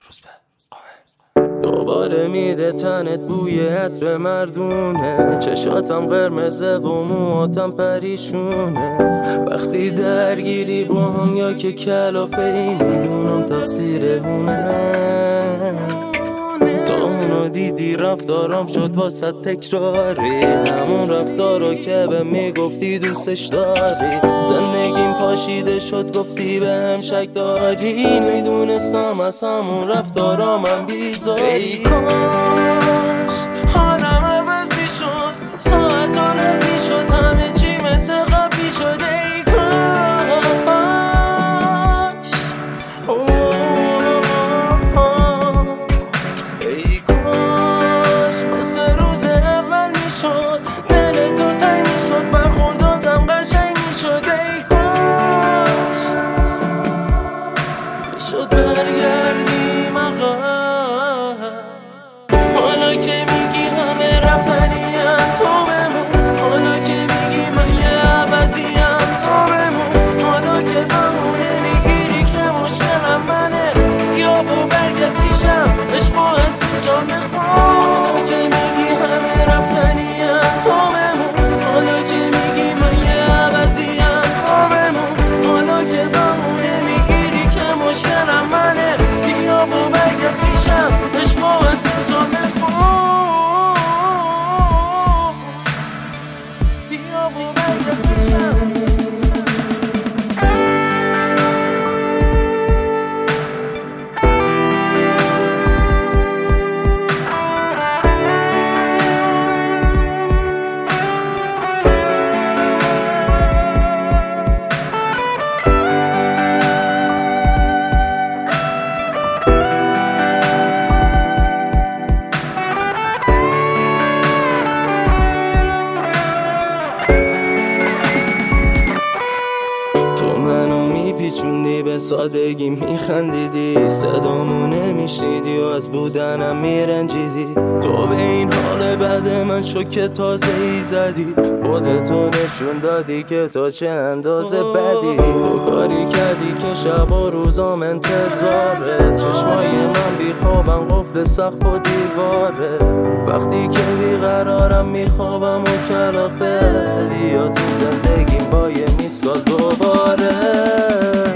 دوباره میده تنت بوی عطر مردونه، چشاتم قرمزه و موهاتم پریشونه. وقتی درگیری با هم یا که کلافه ای، میدونم تقصیر اونه. تا اونو دیدی رفتارم شد واسه تکراری، همون رفتارو که به میگفتی دوستش داری. زندگیم پاشیده شد گفتی به هم شک داری، میدونستم از همون رفتارا من بیزاری. ای کاش حالم عوض میشد، ساعتا رد میشد، همه چی مثل قبلی شد. ای کاش ای کاش مثل روز اول میشد، دل تو تنگ میشد، برخورداتم قشنگ میشد. ای کاش میشد برگردیم عقب، حالا که میگی همه رفتنیم تو بمون، حالا که میگی من یه عوضیم تو بمون، حالا که بهونه میگیری که مشکلم منه، یا با برگرد پیشم عشق و عزیزم بخون. حالا که میگی همه رفتنیم تو بمون، حالا که میگی من یه عوضیم تو بمون، حالا که بهونه میگیری که مشکلم منه، یا با برگرد پیشم عشق و عزیزم بخون. یا با برگرد پیشم. میپیچوندی به سادگی میخندیدی، صدامو نمیشنیدی و از بودنم میرنجیدی. تو به این حال بعد من شوکه تازه ای زدی، خودتو نشون دادی که تو چه اندازه بدی. تو کاری کردی که شب و روزام انتظاره، چشمای من بیخوابم قفل سقف و دیواره. وقتی که بیقرارم میخوابم و کلافه، بیا تو زندگیم با یه میسکال دوباره.